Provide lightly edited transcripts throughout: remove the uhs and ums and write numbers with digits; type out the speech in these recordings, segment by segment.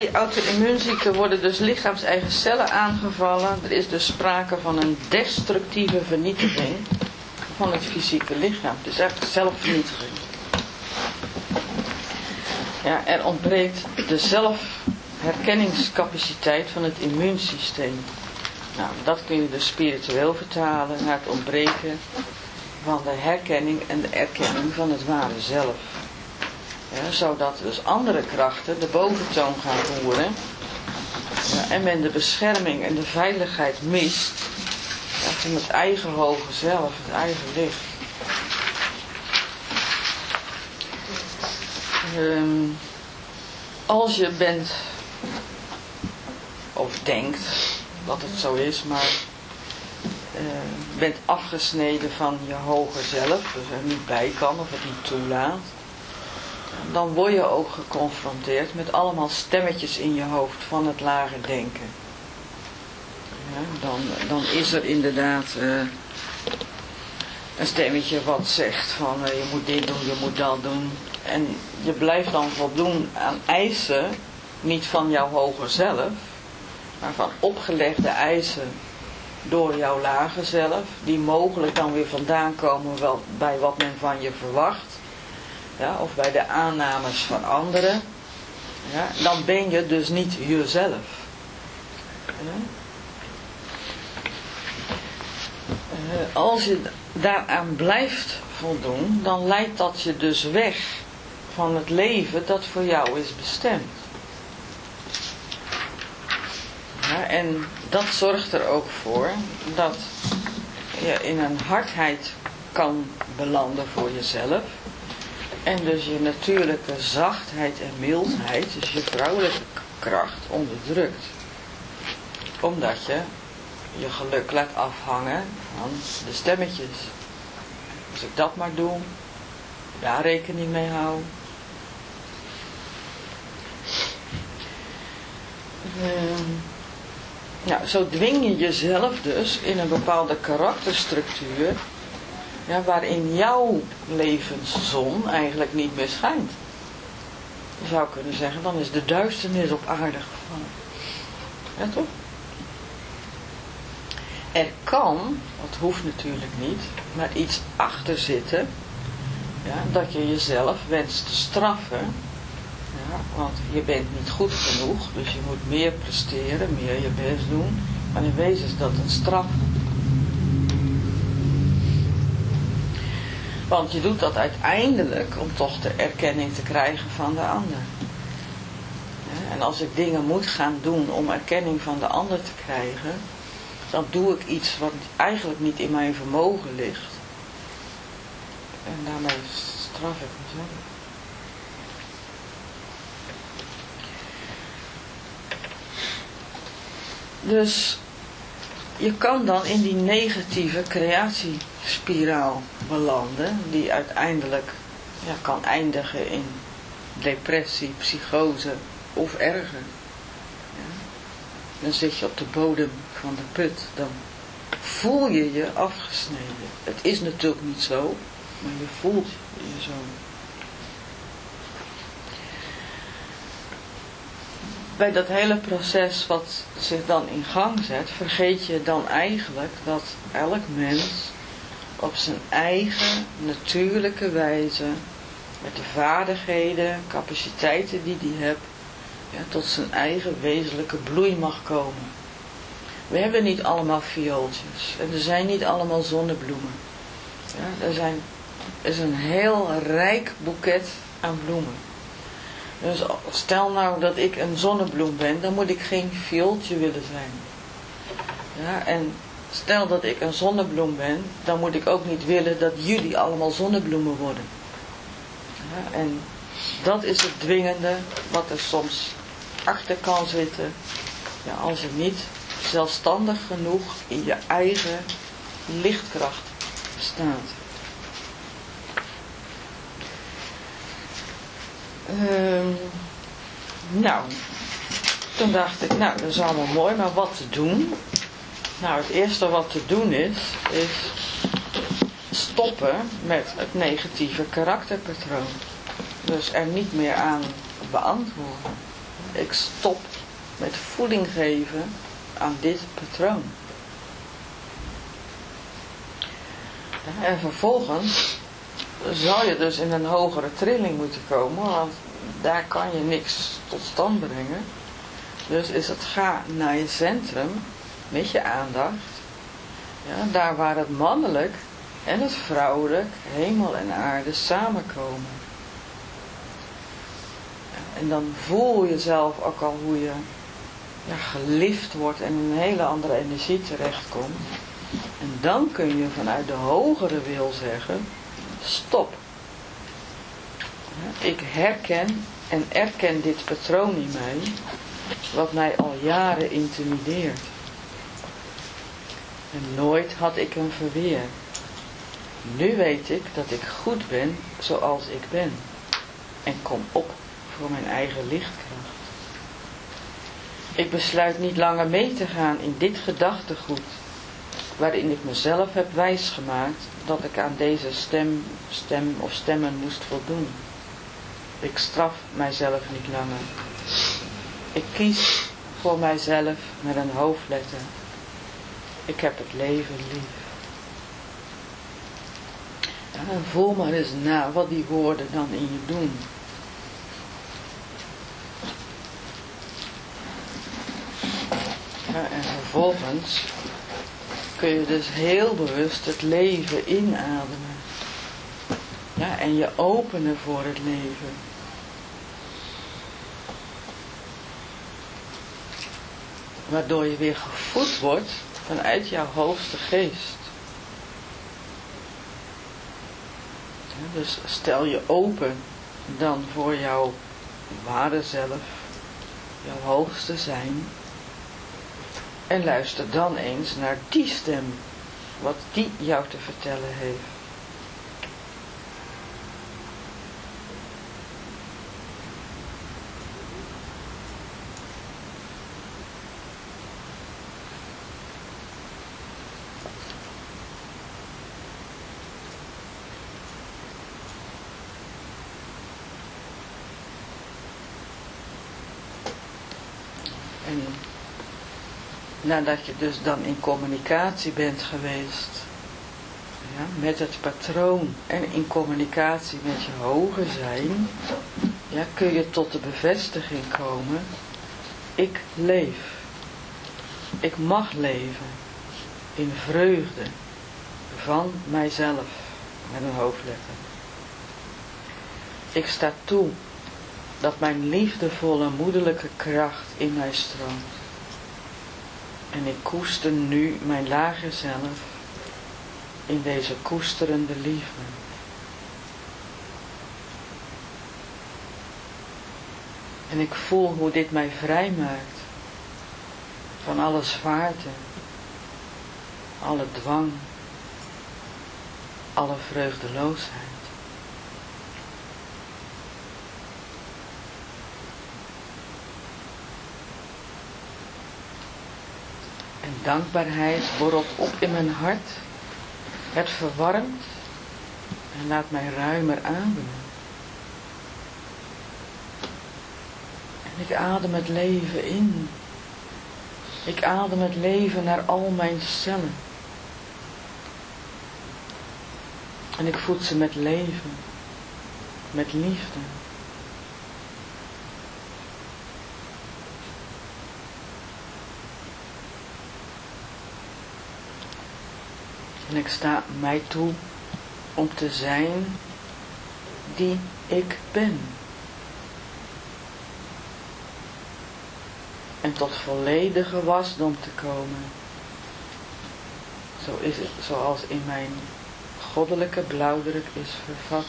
Die auto-immuunziekten worden dus lichaams-eigen cellen aangevallen. Er is dus sprake van een destructieve vernietiging van het fysieke lichaam. Het is eigenlijk zelfvernietiging. Ja, er ontbreekt de zelfherkenningscapaciteit van het immuunsysteem. Nou, dat kun je dus spiritueel vertalen naar het ontbreken van de herkenning en de erkenning van het ware zelf. Ja, zodat dus andere krachten de boventoon gaan voeren, ja, en men de bescherming en de veiligheid mist, ja, van het eigen hoge zelf, het eigen licht. Als je bent of denkt dat het zo is, maar bent afgesneden van je hoger zelf, dus er niet bij kan of het niet toelaat, dan word je ook geconfronteerd met allemaal stemmetjes in je hoofd van het lage denken. Ja, dan is er inderdaad een stemmetje wat zegt van je moet dit doen, je moet dat doen. En je blijft dan voldoen aan eisen, niet van jouw hoger zelf, maar van opgelegde eisen door jouw lage zelf, die mogelijk dan weer vandaan komen wel bij wat men van je verwacht. Ja, of bij de aannames van anderen, ja, dan ben je dus niet jezelf. Ja. Als je daaraan blijft voldoen, dan leidt dat je dus weg van het leven dat voor jou is bestemd. Ja, en dat zorgt er ook voor dat je in een hardheid kan belanden voor jezelf. En dus je natuurlijke zachtheid en mildheid, dus je vrouwelijke kracht, onderdrukt. Omdat je je geluk laat afhangen van de stemmetjes. Als ik dat maar doe, daar rekening mee hou. Nou, zo dwing je jezelf dus in een bepaalde karakterstructuur, ja, waarin jouw levenszon eigenlijk niet meer schijnt. Je zou kunnen zeggen, dan is de duisternis op aarde gevallen. Ja, toch? Er kan, dat hoeft natuurlijk niet, maar iets achter zitten, ja, dat je jezelf wenst te straffen. Ja, want je bent niet goed genoeg, dus je moet meer presteren, meer je best doen. Maar in wezen is dat een straf. Want je doet dat uiteindelijk om toch de erkenning te krijgen van de ander. Ja, en als ik dingen moet gaan doen om erkenning van de ander te krijgen, dan doe ik iets wat eigenlijk niet in mijn vermogen ligt. En daarmee straf ik mezelf. Dus je kan dan in die negatieve creatiespiraal belanden, die uiteindelijk kan eindigen in depressie, psychose of erger. Ja. Dan zit je op de bodem van de put, dan voel je je afgesneden. Het is natuurlijk niet zo, maar je voelt je zo. Bij dat hele proces wat zich dan in gang zet, vergeet je dan eigenlijk dat elk mens op zijn eigen natuurlijke wijze, met de vaardigheden, capaciteiten die hij heeft, ja, tot zijn eigen wezenlijke bloei mag komen. We hebben niet allemaal viooltjes en er zijn niet allemaal zonnebloemen. Ja, er is een heel rijk boeket aan bloemen. Dus stel nou dat ik een zonnebloem ben, dan moet ik geen viooltje willen zijn. Ja, en stel dat ik een zonnebloem ben, dan moet ik ook niet willen dat jullie allemaal zonnebloemen worden. Ja, en dat is het dwingende wat er soms achter kan zitten. Ja, als je niet zelfstandig genoeg in je eigen lichtkracht staat. Nou, toen dacht ik, nou dat is allemaal mooi, maar wat te doen? Nou, het eerste wat te doen is stoppen met het negatieve karakterpatroon. Dus er niet meer aan beantwoorden. ik stop met voeding geven aan dit patroon. En vervolgens zou je dus in een hogere trilling moeten komen, want daar kan je niks tot stand brengen. Dus is het ga naar je centrum met je aandacht. Ja, daar waar het mannelijk en het vrouwelijk, hemel en aarde samenkomen. Ja, en dan voel je zelf ook al hoe je gelift wordt en in een hele andere energie terechtkomt. En dan kun je vanuit de hogere wil zeggen, stop. Ja, ik herken en erken dit patroon in mij, wat mij al jaren intimideert. En nooit had ik een verweer. Nu weet ik dat ik goed ben zoals ik ben. En kom op voor mijn eigen lichtkracht. Ik besluit niet langer mee te gaan in dit gedachtegoed, waarin ik mezelf heb wijsgemaakt dat ik aan deze stemmen moest voldoen. Ik straf mijzelf niet langer. Ik kies voor mijzelf met een hoofdletter. Ik heb het leven lief. Ja, en voel maar eens na wat die woorden dan in je doen. Ja, en vervolgens kun je dus heel bewust het leven inademen. Ja, en je openen voor het leven. Waardoor je weer gevoed wordt vanuit jouw hoogste geest. Ja, dus stel je open dan voor jouw ware zelf, jouw hoogste zijn. En luister dan eens naar die stem, wat die jou te vertellen heeft. En nadat je dus dan in communicatie bent geweest, ja, met het patroon en in communicatie met je hoger zijn, ja, kun je tot de bevestiging komen, ik leef. Ik mag leven in vreugde van mijzelf met een hoofdletter. Ik sta toe dat mijn liefdevolle moederlijke kracht in mij stroomt. En ik koester nu mijn lage zelf in deze koesterende liefde. En ik voel hoe dit mij vrijmaakt van alle zwaarte, alle dwang, alle vreugdeloosheid. En dankbaarheid borrelt op in mijn hart. Het verwarmt en laat mij ruimer ademen. En ik adem het leven in. Ik adem het leven naar al mijn cellen. En ik voed ze met leven, met liefde. En ik sta mij toe om te zijn die ik ben. En tot volledige wasdom te komen. Zo is het, zoals in mijn goddelijke blauwdruk is vervat.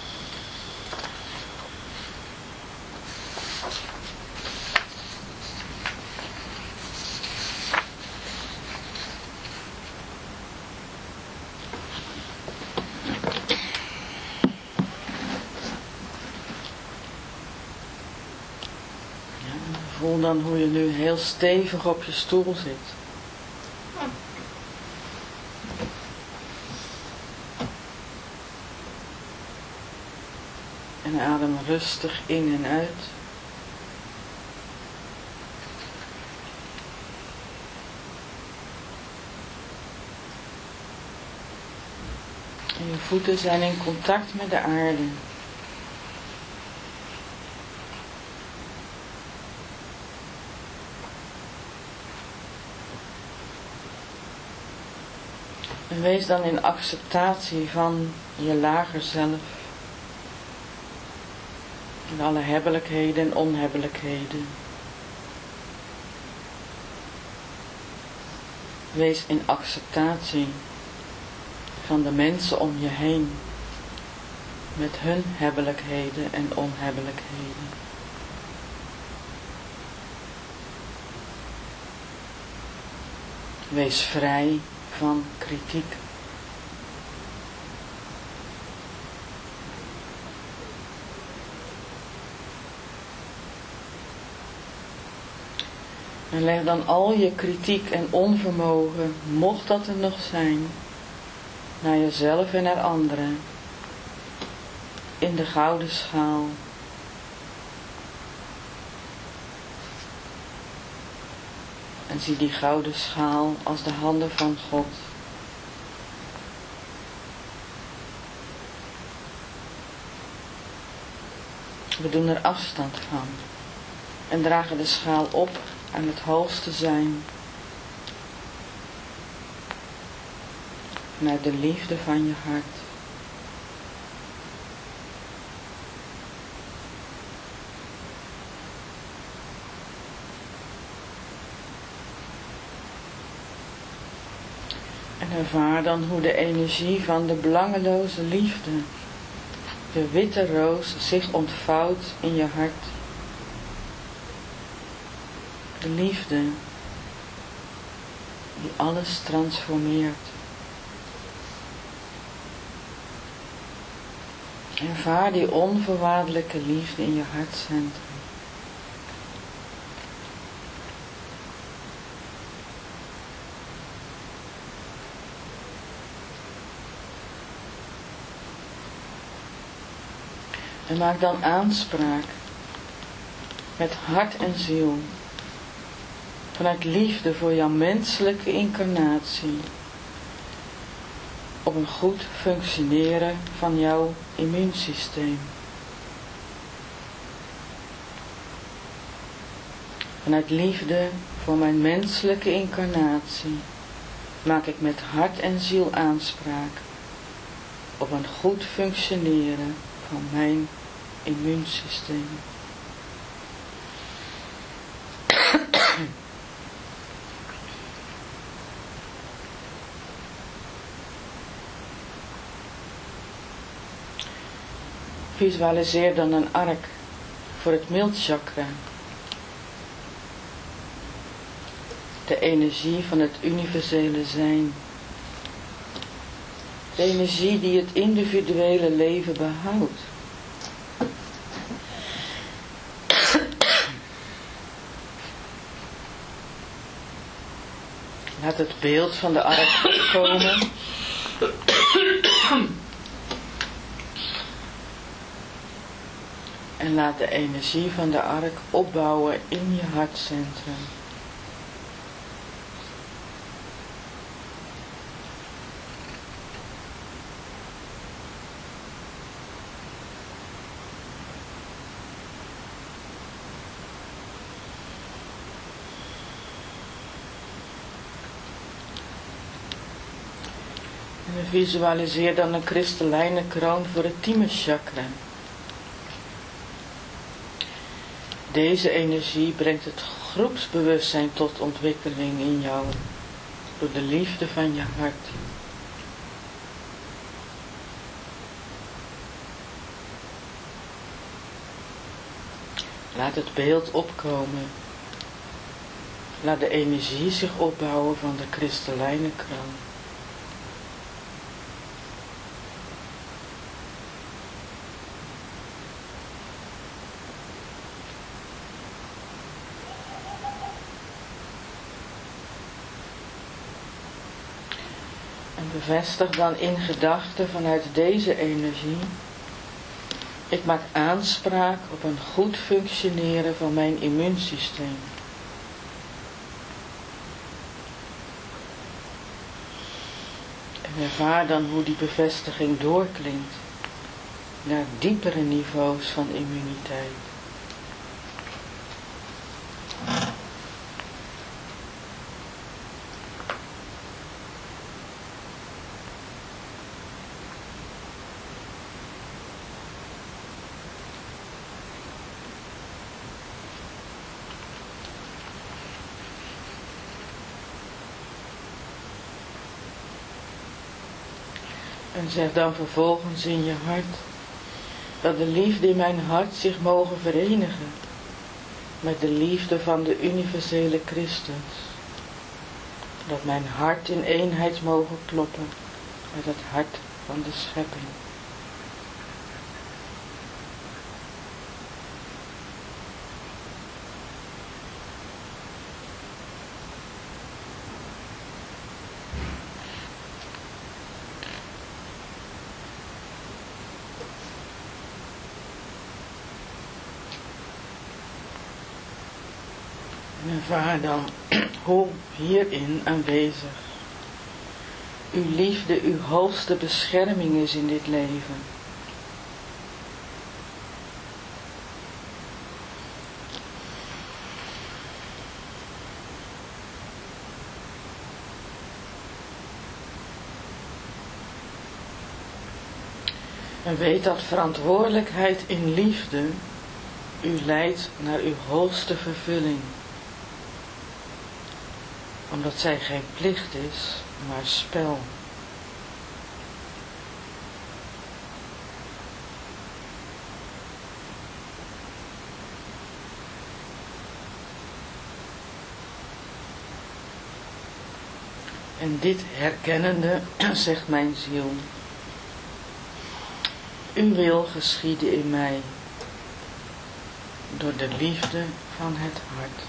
Voel dan hoe je nu heel stevig op je stoel zit. En adem rustig in en uit. En je voeten zijn in contact met de aarde. En wees dan in acceptatie van je lager zelf. En alle hebbelijkheden en onhebbelijkheden. Wees in acceptatie van de mensen om je heen. Met hun hebbelijkheden en onhebbelijkheden. Wees vrij van kritiek. En leg dan al je kritiek en onvermogen, mocht dat er nog zijn, naar jezelf en naar anderen, in de gouden schaal. En zie die gouden schaal als de handen van God. We doen er afstand van en dragen de schaal op aan het hoogste zijn. Naar de liefde van je hart. En ervaar dan hoe de energie van de belangeloze liefde, de witte roos, zich ontvouwt in je hart. De liefde die alles transformeert. Ervaar die onvoorwaardelijke liefde in je hartcentrum. En maak dan aanspraak met hart en ziel, vanuit liefde voor jouw menselijke incarnatie, op een goed functioneren van jouw immuunsysteem. Vanuit liefde voor mijn menselijke incarnatie maak ik met hart en ziel aanspraak op een goed functioneren van mijn immuunsysteem. Visualiseer dan een ark voor het mildchakra. De energie van het universele zijn. De energie die het individuele leven behoudt. Laat het beeld van de ark opkomen. En laat de energie van de ark opbouwen in je hartcentrum. En visualiseer dan een kristallijne kroon voor het Thymuschakra. Deze energie brengt het groepsbewustzijn tot ontwikkeling in jou, door de liefde van je hart. Laat het beeld opkomen. Laat de energie zich opbouwen van de kristallijne kroon. Bevestig dan in gedachten vanuit deze energie. Ik maak aanspraak op een goed functioneren van mijn immuunsysteem. En ervaar dan hoe die bevestiging doorklinkt naar diepere niveaus van immuniteit. En zeg dan vervolgens in je hart dat de liefde in mijn hart zich mogen verenigen met de liefde van de universele Christus. Dat mijn hart in eenheid mogen kloppen met het hart van de schepping. En ervaar dan hoe hierin aanwezig uw liefde uw hoogste bescherming is in dit leven. En weet dat verantwoordelijkheid in liefde u leidt naar uw hoogste vervulling. Omdat zij geen plicht is, maar spel. En dit herkennende, zegt mijn ziel, uw wil geschieden in mij, door de liefde van het hart.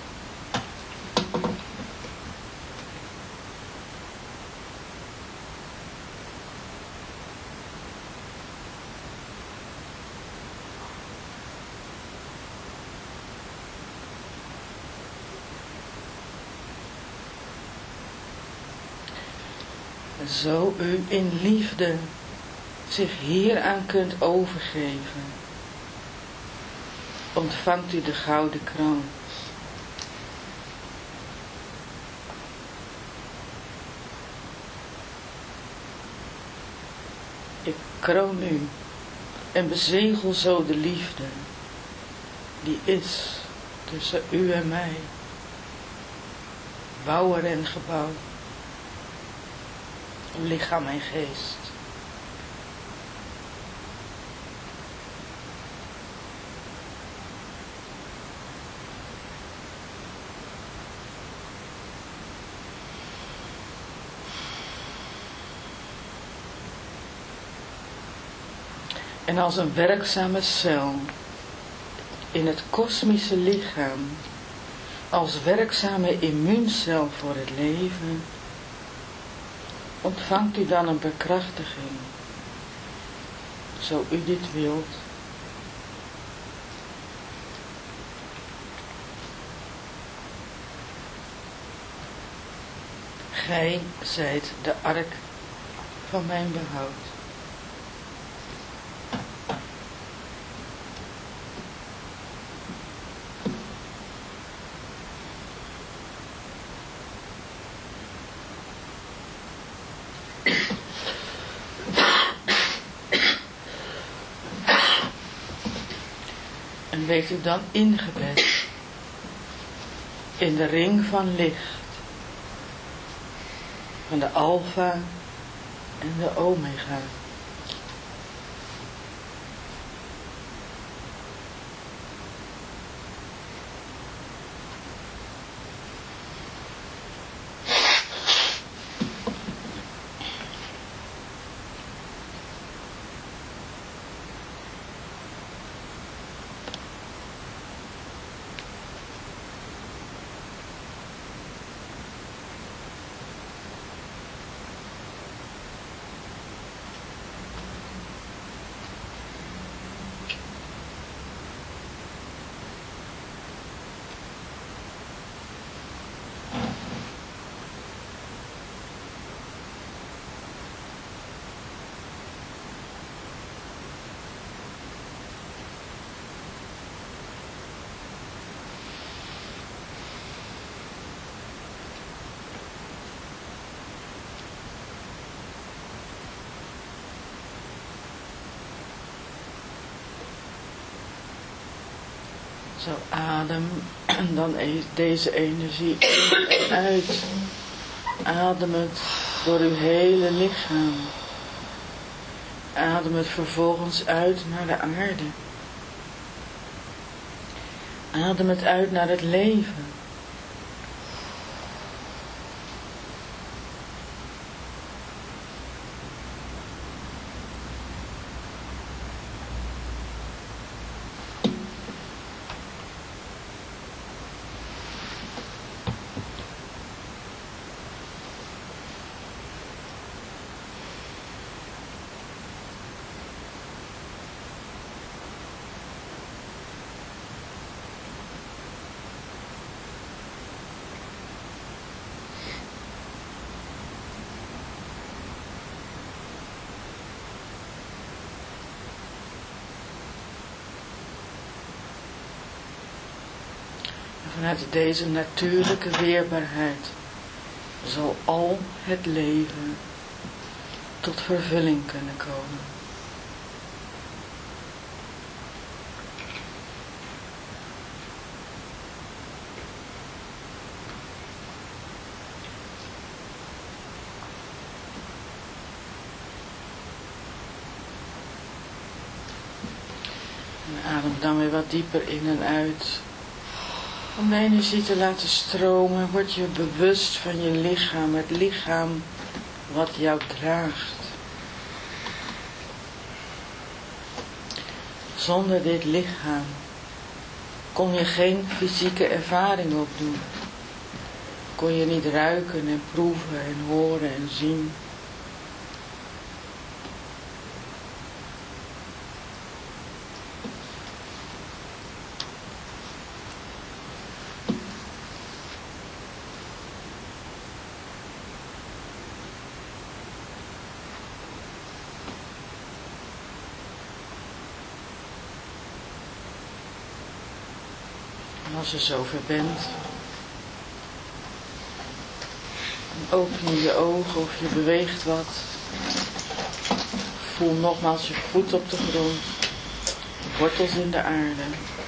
Zo u in liefde zich hieraan kunt overgeven, ontvangt u de gouden kroon. Ik kroon u en bezegel zo de liefde die is tussen u en mij, bouwer en gebouw, lichaam en geest. En als een werkzame cel in het kosmische lichaam, als werkzame immuuncel voor het leven, ontvangt u dan een bekrachtiging, zo u dit wilt. Gij zijt de ark van mijn behoud. En wees u dan ingebed in de ring van licht, van de alfa en de omega. Zo adem en dan deze energie in en uit. Adem het door uw hele lichaam. Adem het vervolgens uit naar de aarde. Adem het uit naar het leven. Vanuit deze natuurlijke weerbaarheid zal al het leven tot vervulling kunnen komen. En adem dan weer wat dieper in en uit. Om de energie te laten stromen, word je bewust van je lichaam, het lichaam wat jou draagt. Zonder dit lichaam kon je geen fysieke ervaring opdoen. Kon je niet ruiken en proeven en horen en zien. Als je zover bent, dan open je je ogen of je beweegt wat. Voel nogmaals je voet op de grond, wortels in de aarde.